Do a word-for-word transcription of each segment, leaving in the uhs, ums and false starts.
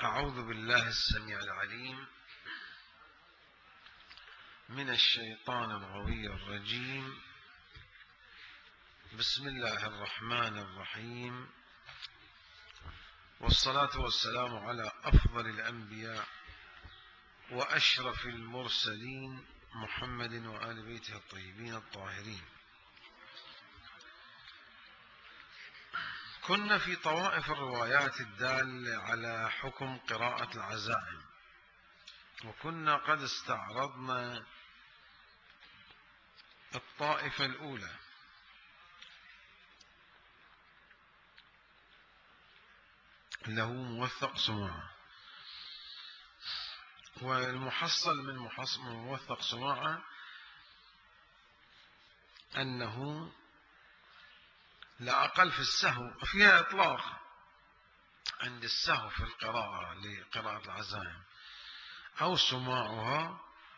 أعوذ بالله السميع العليم من الشيطان الغوي الرجيم. بسم الله الرحمن الرحيم، والصلاة والسلام على أفضل الأنبياء وأشرف المرسلين محمد وآل بيته الطيبين الطاهرين. كنا في طوائف الروايات الدالة على حكم قراءة العزائم، وكنا قد استعرضنا الطائفة الأولى له موثق سماعة، والمحصل من محصل موثق سماعة أنه لا أقل في السهو، فيها إطلاق عند السهو في القراءة لقراءة العزائم أو سماعها،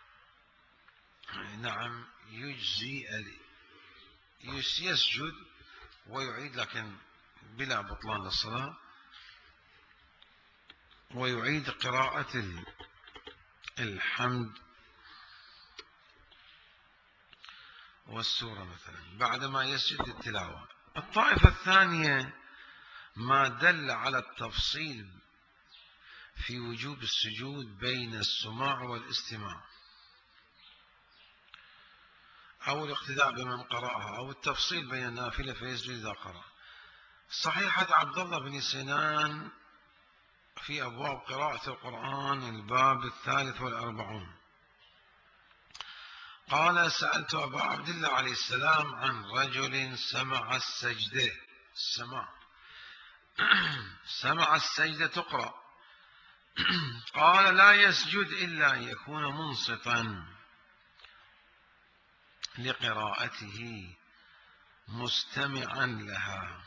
نعم يجزي يسجد ويعيد، لكن بلا بطلان للصلاة، ويعيد قراءة الحمد والسورة مثلا بعدما يسجد التلاوة. الطائفة الثانية ما دل على التفصيل في وجوب السجود بين السماع والاستماع، أو الاقتداء بمن قرأها، أو التفصيل بين النافلة فيسجد إذا قرأ. صحيحة عبد الله بن سنان في أبواب قراءة القرآن الباب الثالث والأربعون قال: سألت أبا عبد الله عليه السلام عن رجل سمع السجدة السماع سمع السجدة تقرأ، قال: لا يسجد إلا أن يكون منصتا لقراءته مستمعا لها.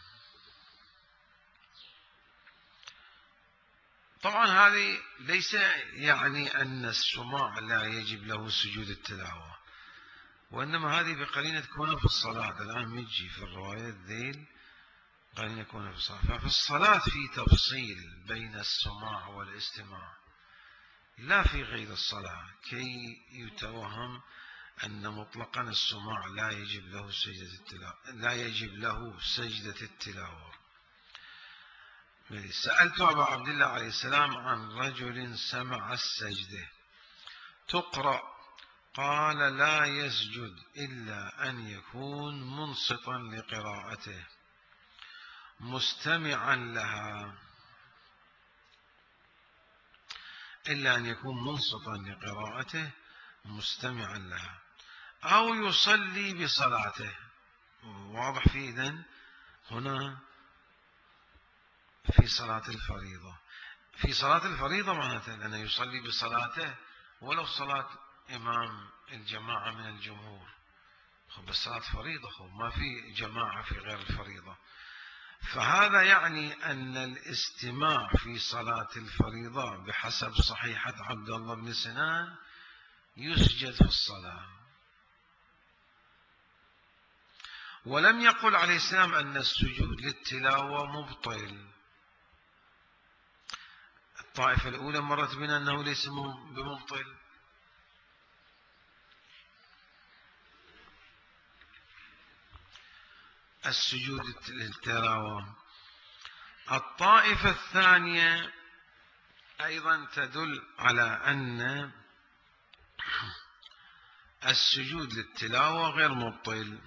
طبعا هذه ليس يعني أن السماع لا يجب له سجود التلاوة، وإنما هذه بقرينة كونه في الصلاة. الآن يجي في الرواية ذيل قرينة كونه في الصلاة، ففي الصلاة في تفصيل بين السماع والاستماع، لا في غير الصلاة، كي يتوهم أن مطلقا السماع لا يجب له سجدة التلاوة لا يجب له سجدة التلاوة. سألت أبا عبد الله عليه السلام عن رجل سمع السجدة تقرأ، قال: لا يسجد إلا أن يكون منصتا لقراءته مستمعا لها إلا أن يكون منصتا لقراءته مستمعا لها أو يصلي بصلاته. واضح في إذن هنا في صلاة الفريضة في صلاة الفريضة معناته أنه يصلي بصلاته ولو صلاة إمام الجماعة من الجمهور، بس صلاة فريضة ما في جماعة في غير الفريضة. فهذا يعني أن الاستماع في صلاة الفريضة بحسب صحيحة عبد الله بن سنان يسجد في الصلاة. ولم يقل عليه السلام أن السجود للتلاوة مبطل. الطائفة الأولى مرت بنا أنه ليس بمبطل، السجود للتلاوة. الطائفة الثانية أيضا تدل على أن السجود للتلاوة غير مبطل.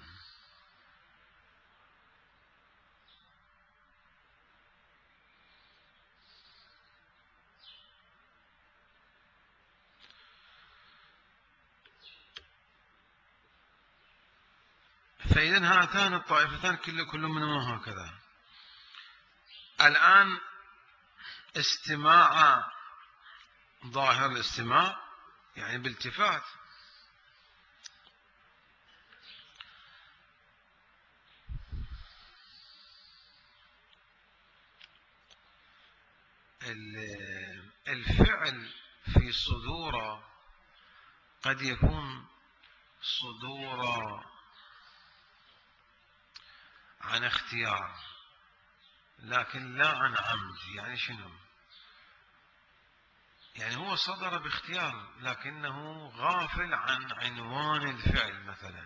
فإذن هاتان الطائفتان كل كل منهما هكذا. الآن استماع ظاهر الاستماع يعني بالتفات، الفعل في صدوره قد يكون صدوره عن اختيار لكن لا عن عمد. يعني شنو؟ يعني هو صدر باختيار لكنه غافل عن عنوان الفعل مثلا،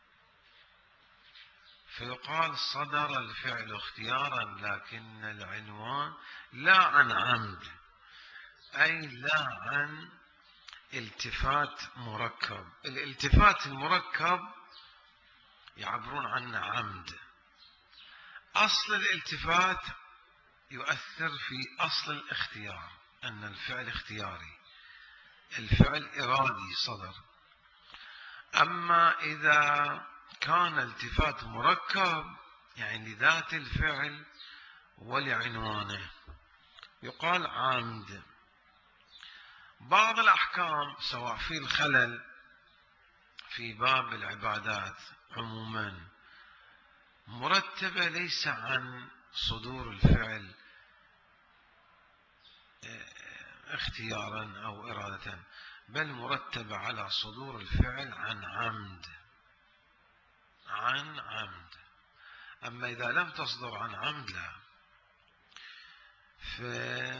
فيقال صدر الفعل اختيارا لكن العنوان لا عن عمد، أي لا عن التفات مركب. الالتفات المركب يعبرون عنه عمد. أصل الالتفات يؤثر في أصل الاختيار، أن الفعل اختياري، الفعل إرادي صدر. أما إذا كان التفات مركب يعني لذات الفعل ولعنوانه يقال عمد. بعض الأحكام سواء في الخلل في باب العبادات عموما مرتبة ليس عن صدور الفعل اختيارا أو إرادة، بل مرتبة على صدور الفعل عن عمد، عن عمد. أما إذا لم تصدر عن عمد لا. ف...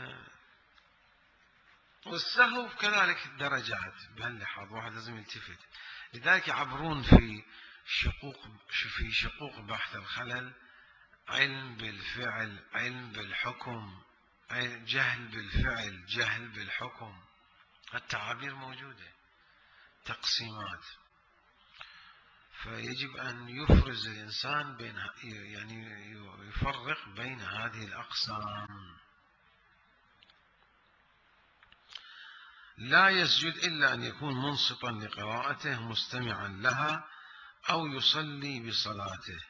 والسهو كذلك درجات بهاللحظة، واحد لازم يلتفت. لذلك يعبرون في شقوق في شقوق بحث الخلل علم بالفعل، علم بالحكم، جهل بالفعل، جهل بالحكم. التعابير موجودة، تقسيمات. فيجب أن يفرز الإنسان بين، يعني يفرق بين هذه الأقسام. لا يسجد إلا أن يكون منصتا لقراءته مستمعا لها أو يصلي بصلاته.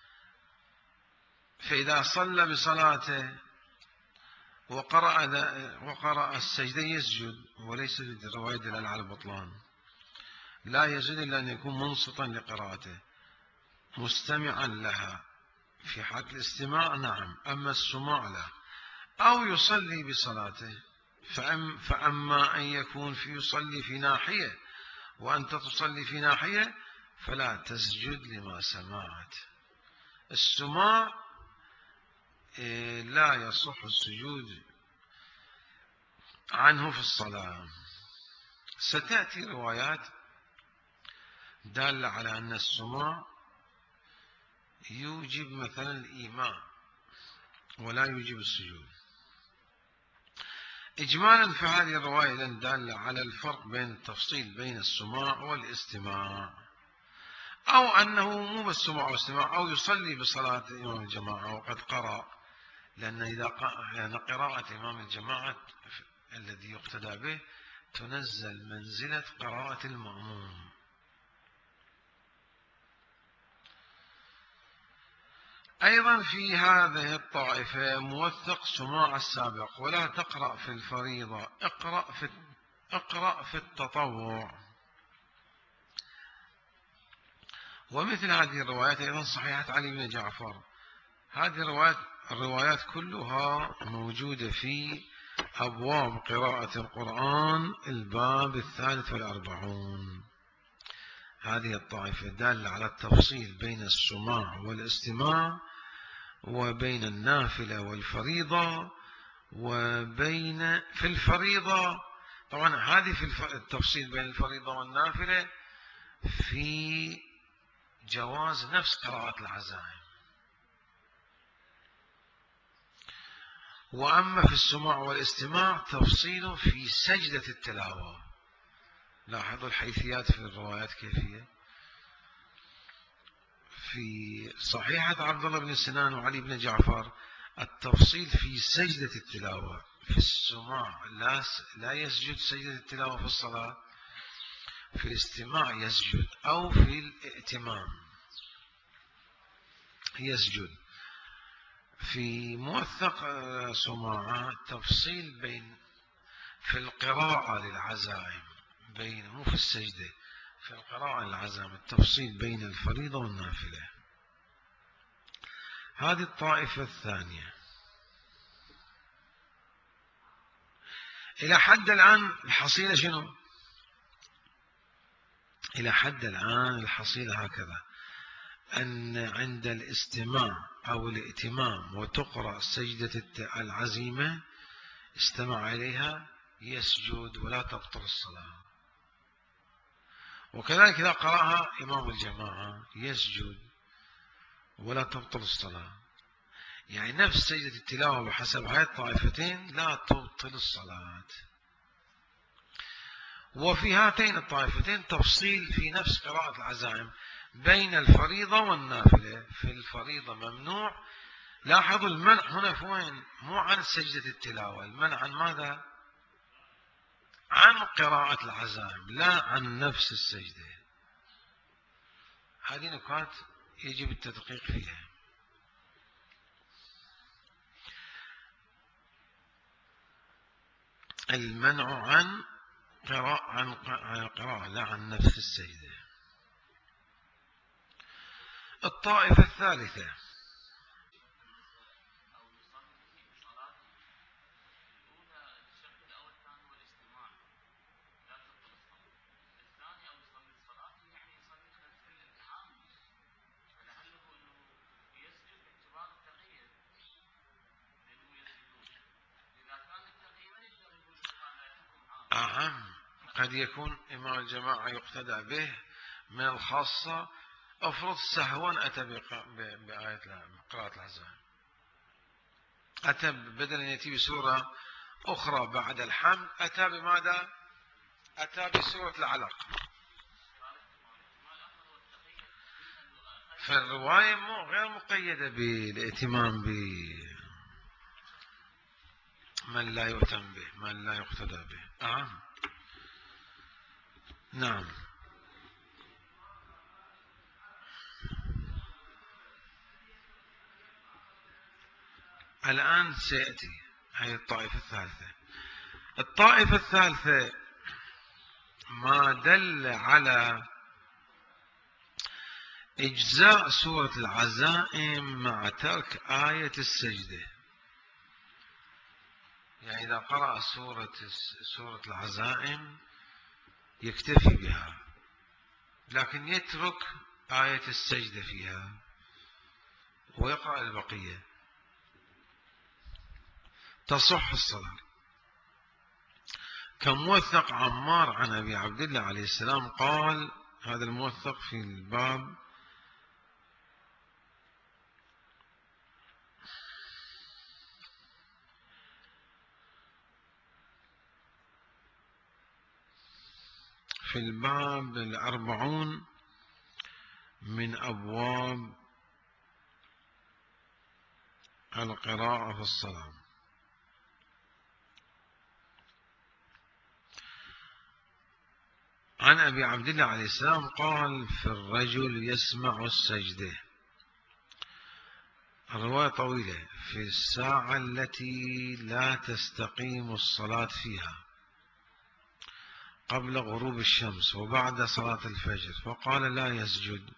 فإذا صلى بصلاته وقرأ وقرأ السجدة يسجد، وليس الرواية دلالة على البطلان. لا يسجد إلا أن يكون منصتا لقراءته مستمعا لها. في حالة الاستماع نعم، أما السماع لا. أو يصلي بصلاته، فأم فأما أن يكون في يصلي في ناحية وأنت تصلي في ناحية فلا تسجد لما سمعت. السماع لا يصح السجود عنه في الصلاة. ستأتي روايات دالة على أن السماع يوجب مثلا الإيماء ولا يوجب السجود. إجمالا فهذه الرواية دالة على الفرق بين التفصيل بين السماع والاستماع، أو أنه مو بالسماع والاستماع، أو يصلي بصلاة إمام الجماعة وقد قرأ، لأن إذا يعني قراءة إمام الجماعة الذي يقتدى به تنزل منزلة قراءة المأموم. أيضا في هذه الطائفة موثق سماع السابق، ولا تقرأ في الفريضة، اقرأ في اقرأ في التطوع. ومثل هذه الروايات أيضا صحيحة علي بن جعفر. هذه الروايات الروايات كلها موجودة في أبواب قراءة القرآن الباب الثالث والأربعون. هذه الطائفة دالة على التفصيل بين السماع والاستماع، وبين النافلة والفريضة، وبين في الفريضة طبعا هذه في التفصيل بين الفريضة والنافلة في جواز نفس قراءة العزائم. وأما في السماع والاستماع تفصيل في سجدة التلاوة. لاحظوا الحيثيات في الروايات كيفية. في صحيحة عبد الله بن سنان وعلي بن جعفر التفصيل في سجدة التلاوة. في السماع لا لا يسجد سجدة التلاوة في الصلاة، في الاستماع يسجد، أو في الائتمام يسجد. في موثق سماعة تفصيل بين في القراءة للعزائم، بين مو في السجدة، في القراءة للعزائم التفصيل بين الفريضة والنافلة. هذه الطائفة الثانية. إلى حد الآن الحصيلة شنو؟ إلى حد الآن الحصيلة هكذا، أن عند الاستماع أو الائتمام وتقرأ سجدة العزيمة استمع إليها يسجد ولا تبطل الصلاة. وكذلك إذا قرأها إمام الجماعة يسجد ولا تبطل الصلاة. يعني نفس سجدة التلاوة بحسب هاي الطائفتين لا تبطل الصلاة. وفي هاتين الطائفتين تفصيل في نفس قراءة العزائم بين الفريضة والنافلة. في الفريضة ممنوع. لاحظوا المنع هنا في وين؟ مو عن سجدة التلاوة، المنع عن ماذا؟ عن قراءة العزائم، لا عن نفس السجدة. هذه نكات يجب التدقيق فيها. المنع عن قراءة عن قراءة لا عن نفس السجدة. الطائفة الثالثة أهم، قد يكون إمام الجماعة يقتدى به من الخاصة. أفرض سهوا أتى بآية قراءة العزائم، أتى بدل أن يأتي بسورة أخرى بعد الحمد، أتى بماذا؟ أتى بسورة العلق. فالرواية غير مقيدة بالائتمام بمن لا يؤتم به، من لا يقتدى به. آه. نعم. الآن سيأتي هذه الطائفة الثالثة. الطائفة الثالثة ما دل على إجزاء سورة العزائم مع ترك آية السجدة. يعني إذا قرأ سورة سورة العزائم يكتفي بها، لكن يترك آية السجدة فيها ويقرأ البقية، تصح الصلاة. كموثق عمار عن أبي عبد الله عليه السلام قال، هذا الموثق في الباب في الباب الأربعون من أبواب القراءة في الصلاة. عن أبي عبد الله عليه السلام قال في الرجل يسمع السجدة، الرواية طويلة، في الساعة التي لا تستقيم الصلاة فيها قبل غروب الشمس وبعد صلاة الفجر، فقال لا يسجد.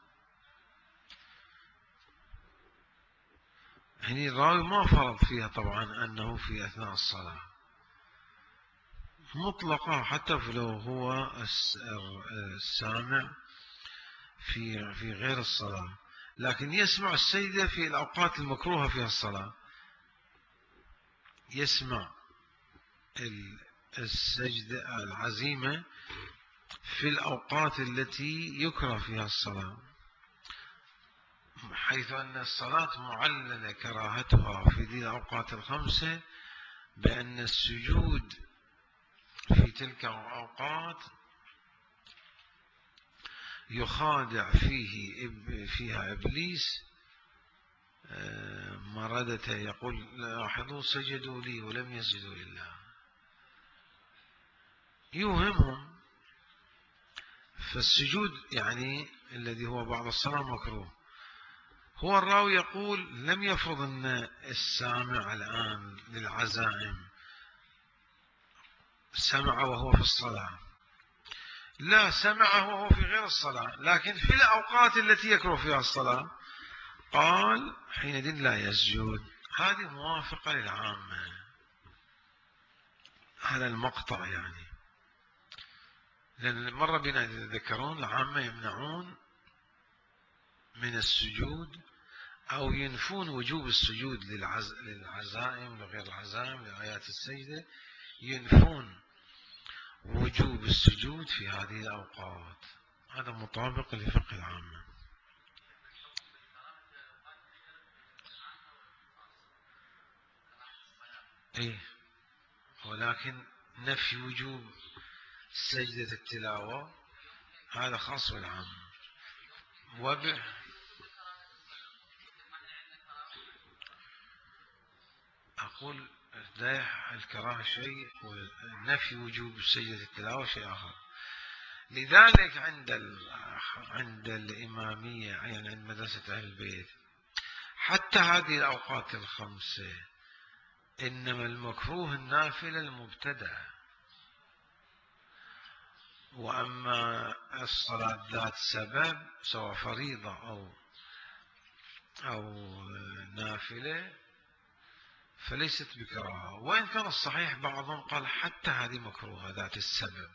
يعني الراوي ما فرض فيها طبعا أنه في أثناء الصلاة، مطلقة حتى لو هو السامع في في غير الصلاة، لكن يسمع السجدة في الأوقات المكروهة فيها الصلاة. يسمع السجدة العزيمة في الأوقات التي يكره فيها الصلاة، حيث أن الصلاة معللة كراهتها في ذي الأوقات الخمسة بأن السجود في تلك الأوقات يخادع فيه فيها إبليس مردته، يقول لاحظوا سجدوا لي ولم يسجدوا لله، يوهمهم. فالسجود يعني الذي هو بعد الصلاة مكروه. هو الراوي يقول لم يفرض أن السامع الآن للعزائم سمع وهو في الصلاة، لا، سمع وهو في غير الصلاة، لكن في الأوقات التي يكره فيها الصلاة قال حينئذ لا يسجد. هذه موافقة للعامة، هذا المقطع يعني، لأن مرة بنا يتذكرون العامة يمنعون من السجود أو ينفون وجوب السجود للعز... للعزائم وغير العزائم لآيات السجدة، ينفون وجوب السجود في هذه الأوقات. هذا مطابق لفقه العامة. إيه، ولكن نفي وجوب سجدة التلاوة هذا خاص بالعام. وب... أقول الكراهة شيء ونفي وجوب سجدة التلاوة شيء آخر. لذلك عند ال... عند الإمامية، يعني عند مدرسة أهل البيت، حتى هذه الأوقات الخمسة إنما المكروه النافلة المبتدأ، وأما الصلاة ذات سبب سواء فريضة أو أو نافلة فليست بكراهة. وإن كان الصحيح بعضهم قال حتى هذه مكروهة ذات السبب،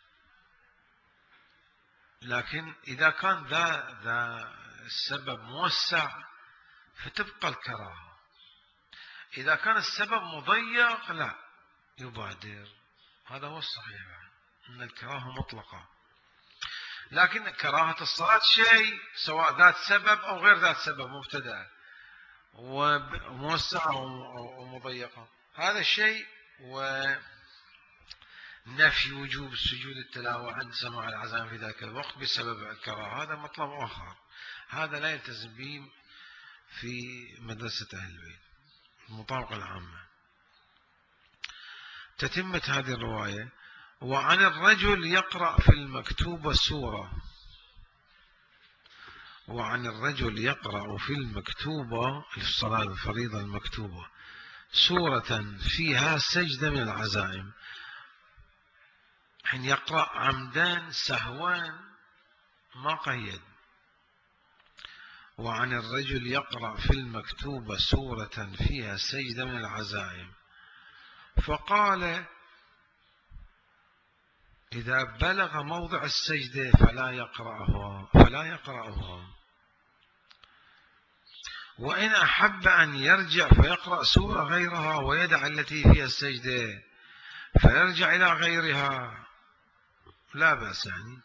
لكن إذا كان ذا ذا السبب موسع فتبقى الكراهة. إذا كان السبب مضيق لا يبادر. هذا هو الصحيح، أن الكراهة مطلقة. لكن كراهة الصلاة شيء سواء ذات سبب أو غير ذات سبب، مبتدأ وموسعة ومضيقة، هذا الشيء. ونفي وجوب سجود التلاوة عند سماع العزائم في ذاك الوقت بسبب الكراهة هذا مطلب آخر، هذا لا يلتزم به في مدرسة أهل البيت المطابقة العامة. تتمة هذه الرواية: وعن الرجل يقرأ في المكتوبة سورة وعن الرجل يقرأ في المكتوبة في الصلاة الفريضة المكتوبة سورة فيها سجدة من العزائم، حين يقرأ عمدان سهوان ما قيد. وعن الرجل يقرأ في المكتوبة سورة فيها سجدة من العزائم، فقال: إذا بلغ موضع السجدة فلا يقرأها فلا يقرأها وإن أحب أن يرجع فيقرأ سورة غيرها ويدع التي فيها السجدة فيرجع إلى غيرها لا بأس يعني.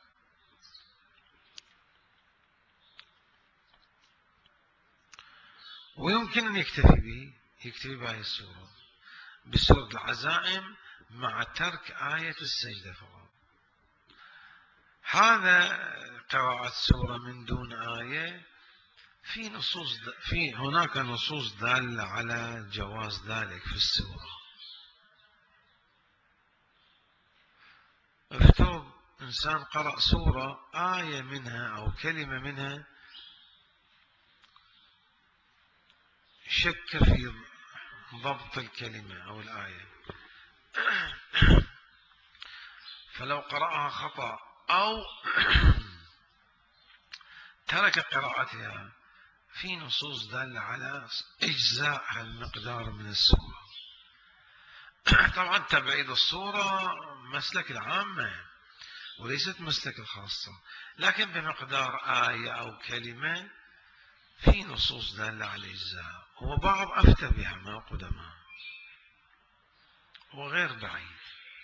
ويمكن أن يكتفي به يكتفي بهذه السورة بسورة العزائم مع ترك آية السجدة فقط. هذا قراءة سورة من دون آية في نصوص في هناك نصوص دالة على جواز ذلك في السورة. افترض إنسان قرأ سورة آية منها أو كلمة منها شك في ضبط الكلمة أو الآية، فلو قرأها خطأ أو ترك قراءتها في نصوص دالة على إجزاء المقدار من السورة. طبعا تبعيد الصورة مسلك العامة وليست مسلك الخاصة، لكن بمقدار آية أو كلمة في نصوص دالة على الإجزاء، وبعض أفتى بها من القدماء وغير بعيد.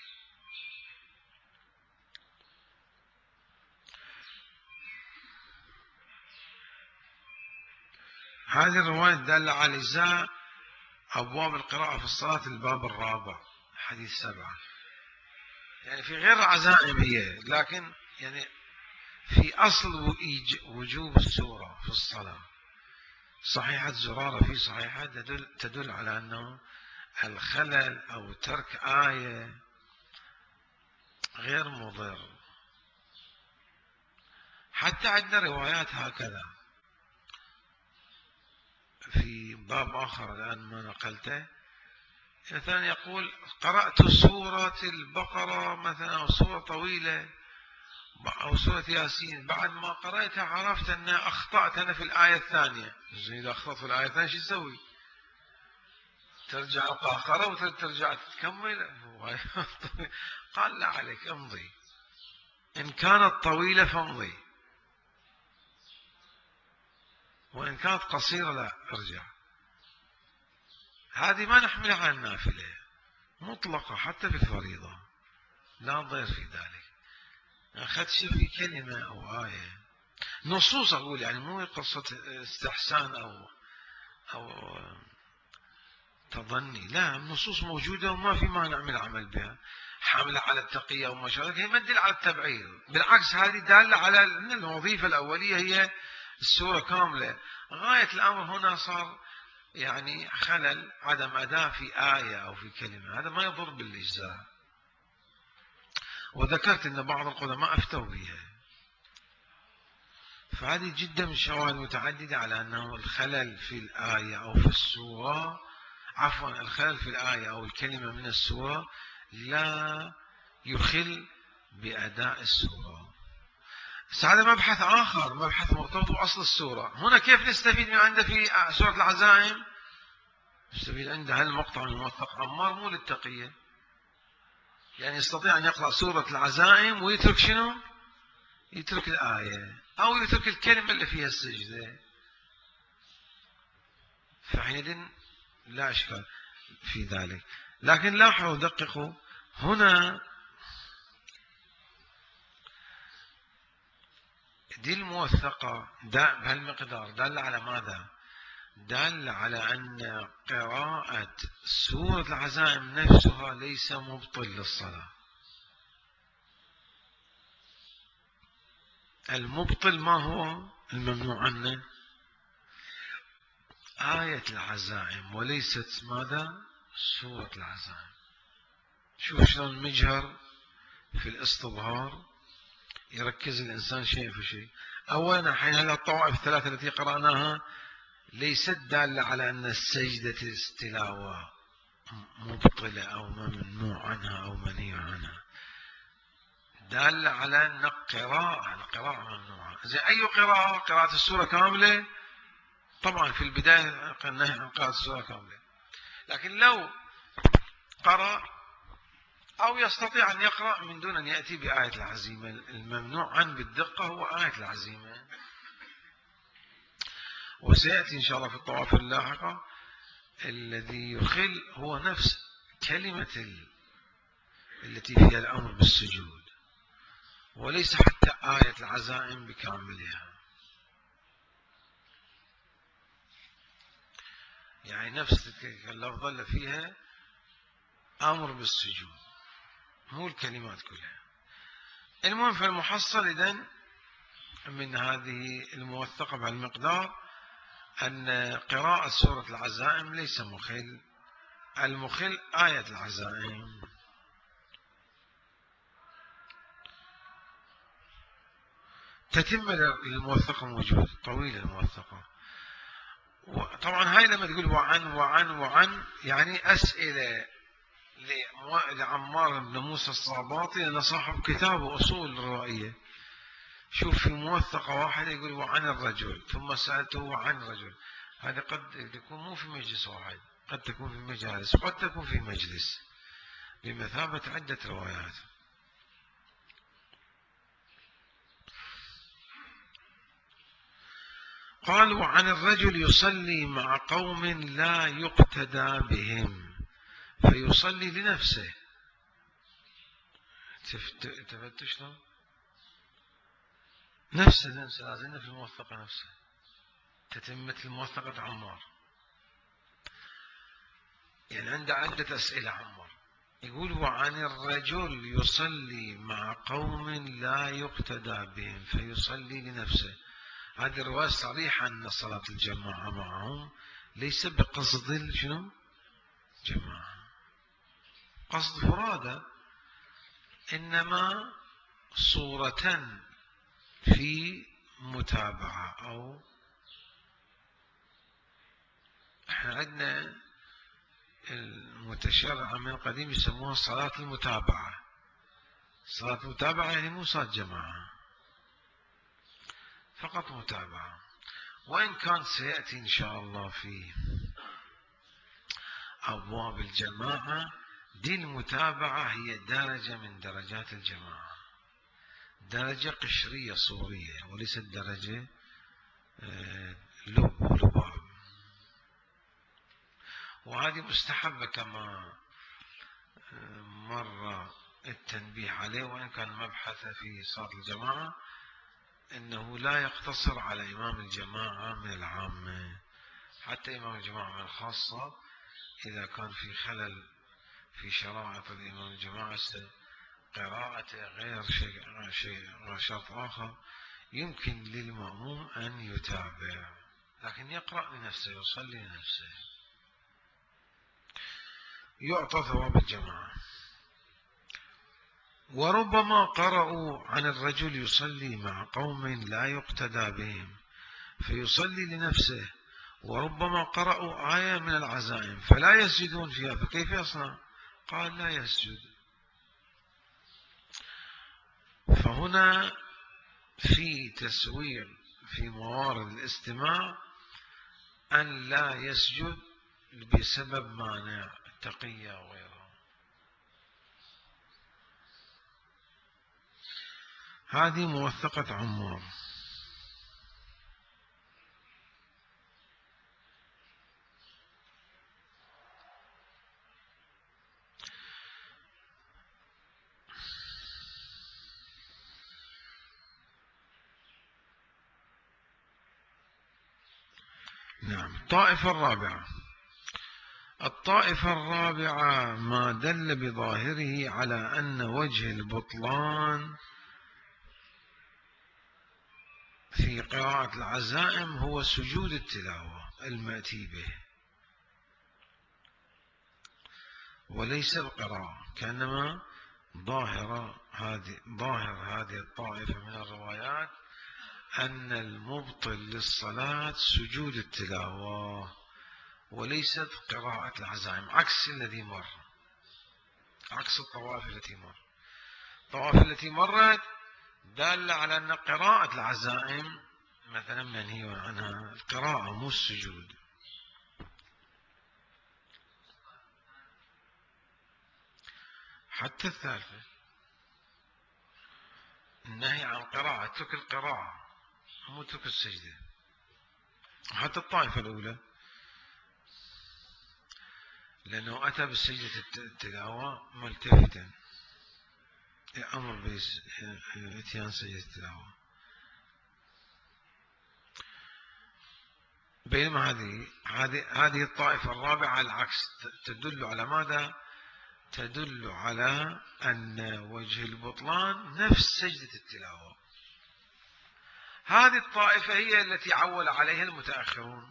هذه الرواية دالة على الإجزاء أبواب القراءة في الصلاة الباب الرابع حديث سبعة، يعني في غير العزائم هي، لكن يعني في أصل وجوب السورة في الصلاة. صحيحة زرارة في صحيحة تدل, تدل على أنه الخلل أو ترك آية غير مضر. حتى عندنا روايات هكذا في باب آخر الآن ما نقلته، مثلا يقول: قرأت سورة البقرة مثلا أو سورة طويلة أو سورة ياسين، بعد ما قرأتها عرفت أن أخطأت أنا في الآية الثانية. إذا أخطأت في الآية الثانية شو تسوي؟ ترجع القهقرة وترجع تكمل؟ قال: لا عليك، امضي، إن كانت طويلة فامضي، وإن كانت قصيرة لا ارجع. هذه ما نحملها على النافلة مطلقة حتى في الفريضة. لا ضير في ذلك. خدشه في كلمة أو آية، نصوص أقول يعني مو قصة استحسان أو أو تظني، لا، النصوص موجودة وما في مانع من العمل بها، حاملة على التقية وما شابه، هي ما تدل على التبعير، بالعكس هذه دالة على أن الوظيفة الأولية هي السورة كاملة. غاية الأمر هنا صار يعني خلل، عدم أداء في آية أو في كلمة، هذا ما يضر بالإجزاء. وذكرت أن بعض القدماء أفتوا بها، فهذه جدا من الشواهد المتعددة على أنه الخلل في الآية أو في السورة، عفوا الخلل في الآية أو الكلمة من السورة لا يخل بأداء السورة. هذا مبحث آخر، مبحث مرتبط بأصل السورة. هنا كيف نستفيد من عنده في سورة العزائم؟ نستفيد عنده هالمقطع من موثق عمار مو للتقية، يعني يستطيع أن يقرأ سورة العزائم ويترك شنو؟ يترك الآية أو يترك الكلمة اللي فيها السجدة، فحينئذ لا إشكال في ذلك. لكن لاحظوا دققوا هنا، دي الموثقة بهالمقدار دل على ماذا؟ دل على أن قراءة سورة العزائم نفسها ليس مبطل للصلاة. المبطل ما هو؟ الممنوع عنه آية العزائم وليست ماذا؟ سورة العزائم. شوف شلون مجهر في الاستظهار، يركز الإنسان شيء في شيء. أولا حين هذه الطوائف الثلاثة التي قرأناها ليست دالة على أن السجدة التلاوة مبطلة أو ممنوع عنها أو منهي عنها، دالة على أن قراءة القراءة ممنوعة. زي أي قراءة؟ قراءة السورة كاملة، طبعا في البداية النهي عن قراءة السورة كاملة، لكن لو قرأ أو يستطيع أن يقرأ من دون أن يأتي بآية العزيمة، الممنوع عنه بالدقة هو آية العزيمة. وسيأتي إن شاء الله في الطوائف اللاحقة الذي يخل هو نفس كلمة التي فيها الأمر بالسجود، وليس حتى آية العزائم بكاملها، يعني نفس اللفظة اللي فيها أمر بالسجود، مو الكلمات كلها. المهم فالمحصل إذن من هذه الموثقة بهالمقدار أن قراءة سورة العزائم ليس مخل، المخل آية العزائم. تتم الموثقة موجودة طويلة الموثقة. طبعا هاي لما تقول وعن وعن وعن يعني أسئلة لعمار بن موسى الصاباطي، أنا صاحب كتاب أصول الروائية. شوف في موثقة واحدة يقول وعن الرجل، ثم سألته عن رجل. هذا قد يكون مو في مجلس واحد، قد تكون في مجالس وقد تكون في مجلس بمثابة عدة روايات. قال وعن الرجل يصلي مع قوم لا يقتدى بهم فيصلي لنفسه. تفتش له نفسه نفسه لازم في الموثقة نفسه، تتمة الموثقة عمار، يعني عنده عدة أسئلة عمار. يقول وعن الرجل يصلي مع قوم لا يقتدى بهم فيصلي لنفسه. هذه الرواية صريحة أن صلاة الجماعة معهم ليس بقصد شنو؟ جماعة، قصد فرادى، إنما صورة في متابعة. أو احنا عندنا المتشرعة من القديم يسموها صلاة المتابعة. صلاة المتابعة يعني مو صلاة جماعة، فقط متابعة. وإن كان سيأتي إن شاء الله في أبواب الجماعة دي المتابعة هي درجة من درجات الجماعة، درجة قشرية صورية وليست درجة لب ولباب. وهذه مستحبة كما مر التنبيه عليه، وإن كان مبحث في صلاة الجماعة أنه لا يقتصر على إمام الجماعة من العامة، حتى إمام الجماعة من الخاصة إذا كان في خلل في شرائط الإمام الجماعة قراءته غير شيء شيء شرط آخر، يمكن للمأموم أن يتابع، لكن يقرأ لنفسه، يصلي لنفسه، يعطى ثواب الجماعة. وربما قرأوا عن الرجل يصلي مع قوم لا يقتدى بهم فيصلي لنفسه، وربما قرأوا آية من العزائم فلا يسجدون فيها، فكيف يصنع؟ قال لا يسجد. فهنا في تسوير في موارد الاستماع أن لا يسجد بسبب مانع التقية وغيره. هذه موثقة عمار. نعم. الطائفة الرابعة الطائفة الرابعة ما دل بظاهره على أن وجه البطلان في قراءة العزائم هو سجود التلاوة المأتي به وليس القراءة، كأنما ظاهر هذه ظاهر هذه الطائفة من الروايات أن المبطل للصلاة سجود التلاوة وليست قراءة العزائم، عكس الذي مر، عكس الطوائف التي مر. الطوائف التي مرت دالة على أن قراءة العزائم مثلا منهي عنها، القراءة مو السجود. حتى الثالثة النهي عن قراءة، ترك القراءة مو ترك السجدة. حتى الطائفة الأولى لأنه أتى بالسجدة التلاوة ملتفتا، أمر بإتيان سجدة التلاوة. بينما هذه هذه هذه الطائفة الرابعة العكس، تدل على ماذا؟ تدل على أن وجه البطلان نفس سجدة التلاوة. هذه الطائفة هي التي عول عليها المتأخرون،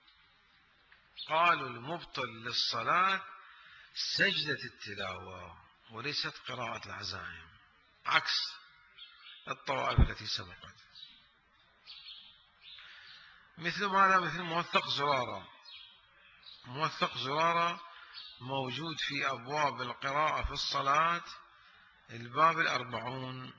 قالوا المبطل للصلاة سجدة التلاوة وليست قراءة العزائم، عكس الطوائف التي سبقت. مثل ماذا؟ مثل موثق زرارة. موثق زرارة موجود في أبواب القراءة في الصلاة، الباب الأربعون.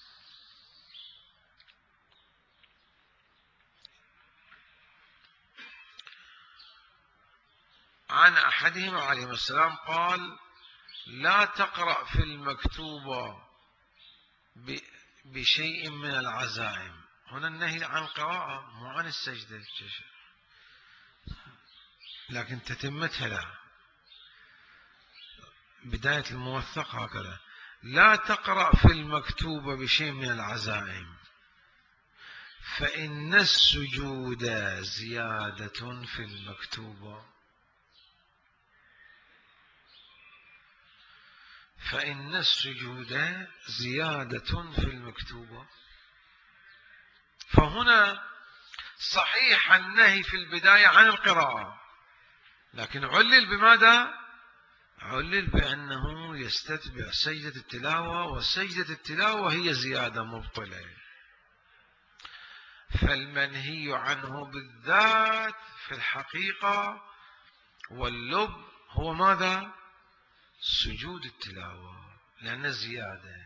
عن أحدهم عليه السلام قال: لا تقرأ في المكتوبة بشيء من العزائم. هنا النهي عن القراءة مو عن السجدة، لكن تتمتها لا. بداية الموثق هكذا: لا تقرأ في المكتوبة بشيء من العزائم فإن السجود زيادة في المكتوبة فإن السجود زيادة في المكتوبة. فهنا صحيح النهي في البداية عن القراءة، لكن علل بماذا؟ علل بأنه يستتبع سجدة التلاوة، وسجدة التلاوة هي زيادة مبطلة. فالمنهي عنه بالذات في الحقيقة واللب هو ماذا؟ سجود التلاوة، لأن زيادة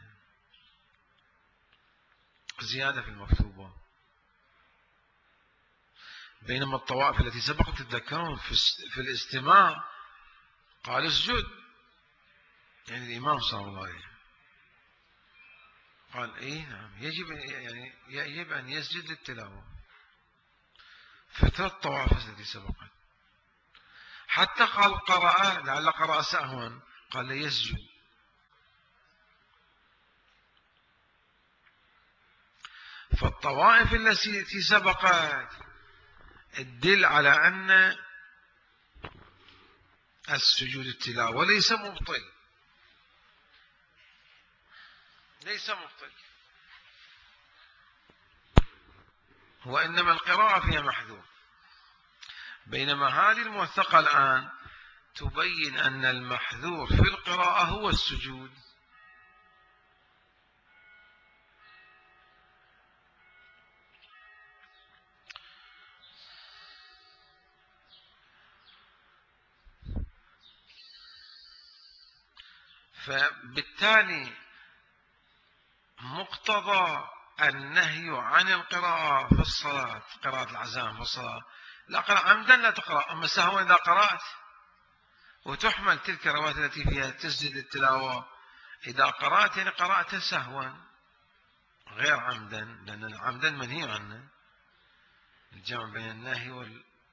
زيادة في المكتوبة. بينما الطوائف التي سبقت تتذكرون في الاستماع قال اسجد، يعني الإمام صلى الله عليه وسلم قال إيه نعم يجب يعني يجب أن يسجد للتلاوة. فترة الطوائف التي سبقت حتى قال قرأ، لعل قرأ سهوا، قال لا يسجد. فالطوائف التي سبقت تدل على أن السجود التلاوة ليس مبطل، ليس مبطل، وإنما القراءة فيها محذور. بينما هذه الموثقة الآن تبين أن المحذور في القراءة هو السجود. فبالتالي مقتضى النهي عن القراءة في الصلاة، قراءة العزائم في الصلاة، لا قرأ عمدا لا تقرأ، أما سهوا إذا قرأت، وتحمل تلك الروايات التي فيها تسجد التلاوة إذا قرأت يعني قرأت سهوا غير عمدا، لأن عمدا منهي عنه، الجمع بين النهي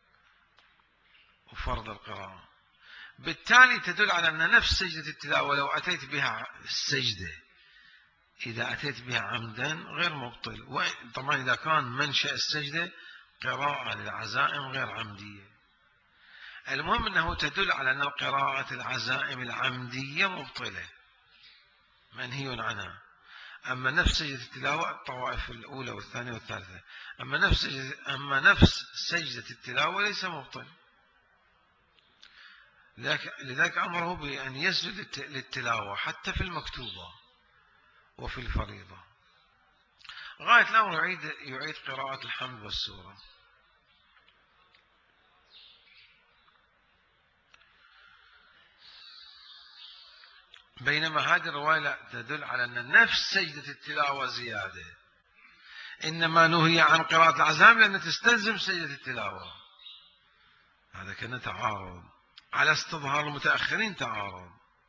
وفرض القراءة. بالتالي تدل على أن نفس سجدة التلاوة لو أتيت بها السجدة إذا أتيت بها عمدا غير مبطل، طبعا إذا كان منشأ السجدة قراءة للعزائم غير عمدية. المهم أنه تدل على أن قراءة العزائم العمدية مبطلة منهي عنها. أما نفس سجدة التلاوة الطوائف الأولى والثانية والثالثة، أما نفس سجدة, أما نفس سجدة التلاوة ليس مبطل. لذلك أمره بأن يسجد للتلاوة حتى في المكتوبة وفي الفريضة. غاية الأمر يعيد, يعيد قراءة الحمد والسورة. بينما هذه الرواية لا تدل على أن نفس سجدة التلاوة زيادة، إنما نهي عن قراءة العزائم لأنها تستلزم سجدة التلاوة. هذا كان تعارض على استظهار المتأخرين، تعارض.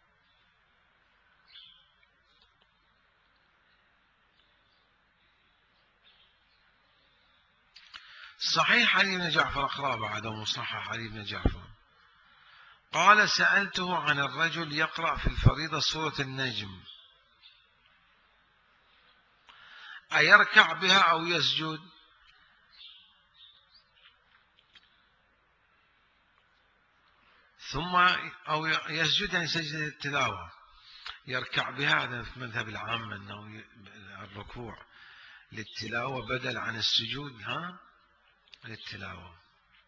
صحيح علي بن جعفر أقرأ بعد مصحح علي بن جعفر قال سألته عن الرجل يقرأ في الفريضة سورة النجم أيركع بها أو يسجد؟ ثم أو يسجد يعني سجدة التلاوة، يركع بها هذا في مذهب العام أنه الركوع للتلاوة بدل عن السجود ها للتلاوة.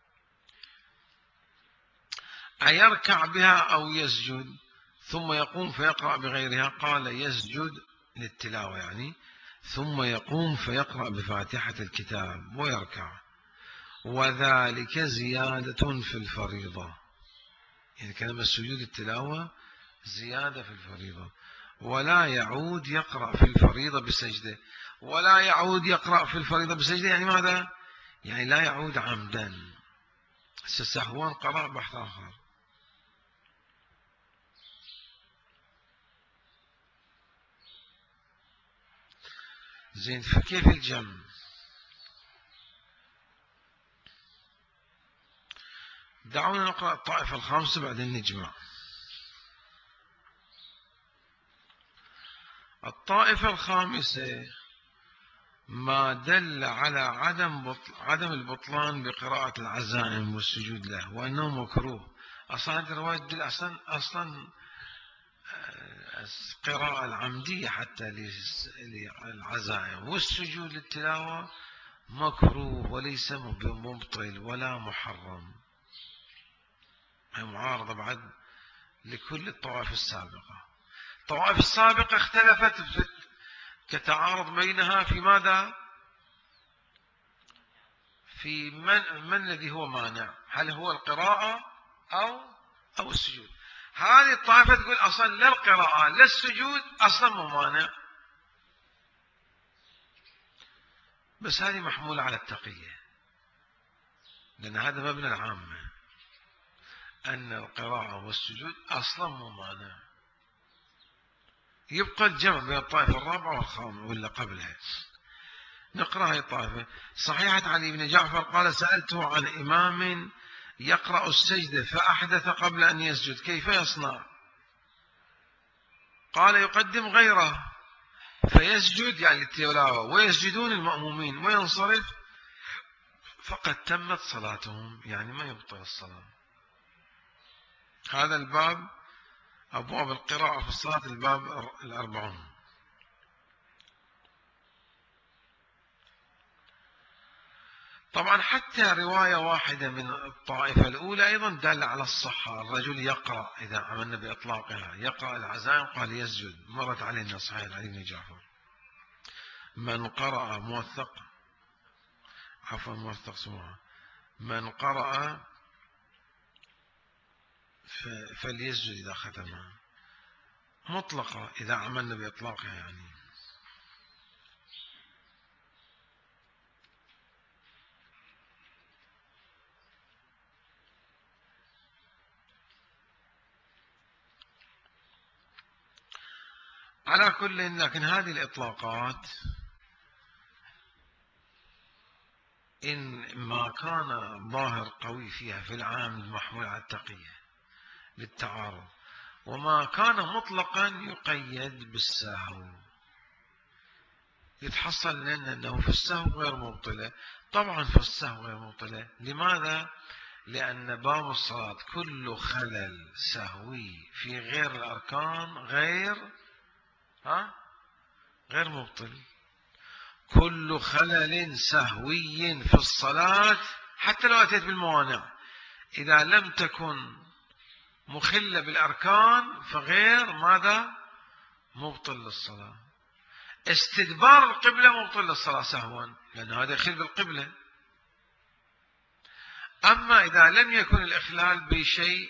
أيركع بها أو يسجد ثم يقوم فيقرأ بغيرها؟ قال يسجد للتلاوة يعني، ثم يقوم فيقرأ بفاتحة الكتاب ويركع، وذلك زيادة في الفريضة. يعني كلمة سجود التلاوة زيادة في الفريضة، ولا يعود يقرأ في الفريضة بسجدة، ولا يعود يقرأ في الفريضة بسجدة يعني ماذا؟ يعني لا يعود عمدا، سهوا قرأ بحث آخر. زين، فكيف الجمع؟ دعونا نقرأ الطائفة الخامسة بعدين نجمع. الطائفة الخامسة ما دل على عدم بطل عدم البطلان بقراءة العزائم والسجود له، وأنه مكروه. أصلا هذه الرواية تدل أصلا أصلا القراءة العمدية حتى للعزائم والسجود للتلاوة مكروه وليس مبطل ولا محرم. هي معارضة بعد لكل الطوائف السابقة. الطوائف السابقة اختلفت كتعارض بينها في ماذا؟ في من, من الذي هو مانع، هل هو القراءة أو أو السجود. هذه الطائفة تقول أصلا لا القراءة لا السجود أصلا مو مانع، بس هذه محمولة على التقية، لأن هذا مبنى العامة أن القراءة والسجود أصلا مو مانع. يبقى الجمع بين الطائفة الرابعة والخامسة ولا قبلها. نقرأ هذه الطائفة. صحيحة علي بن جعفر قال سألته عن إمام يقرأ السجدة فأحدث قبل أن يسجد كيف يصنع؟ قال يقدم غيره فيسجد يعني التلاوة ويسجدون المأمومين وينصرف، فقد تمت صلاتهم، يعني ما يبطل الصلاة. هذا الباب أبواب القراءة في الصلاة، الباب الأربعون. طبعا حتى رواية واحدة من الطائفة الأولى أيضا دل على الصحة. الرجل يقرأ إذا عملنا بإطلاقها، يقرأ العزائم قال يسجد، مرت علينا صحيح علي بن جعفر. من قرأ موثق، عفوا موثق سموها، من قرأ فليسجد إذا ختمها، مطلقة إذا عملنا بإطلاقها يعني. على كل، لكن هذه الإطلاقات إن ما كان ظاهر قوي فيها في العام المحمول على التقية للتعارض، وما كان مطلقا يقيد بالسهو، يتحصل لنا أنه في السهو غير مبطلة. طبعا في السهو غير مبطلة. لماذا؟ لأن باب الصلاة كل خلل سهوي في غير الأركان غير ها غير مبطل. كل خلل سهوي في الصلاة حتى لو أتيت بالموانع، إذا لم تكن مخلة بالأركان فغير ماذا؟ مبطل للصلاة. استدبار القبلة مبطل للصلاة سهوا، لأن هذا يخل بالقبلة. أما إذا لم يكن الإخلال بشيء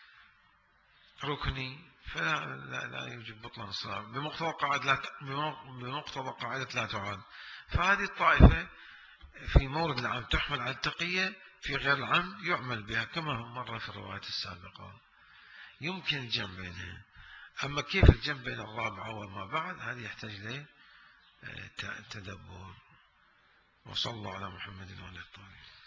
ركني فلا لا, لا يوجب بطلان الصلاة بمقتضى قاعدة لا بمقتضى قاعدة لا تعاد. فهذه الطائفة في مورد العام تحمل على التقية، في غير العام يعمل بها كما مر في الروايات السابقة. يمكن الجمع بينها. أما كيف الجمع بين الرابعة وما بعد، هذه يحتاج له تدبر. وصلى الله على محمد وعلى آله.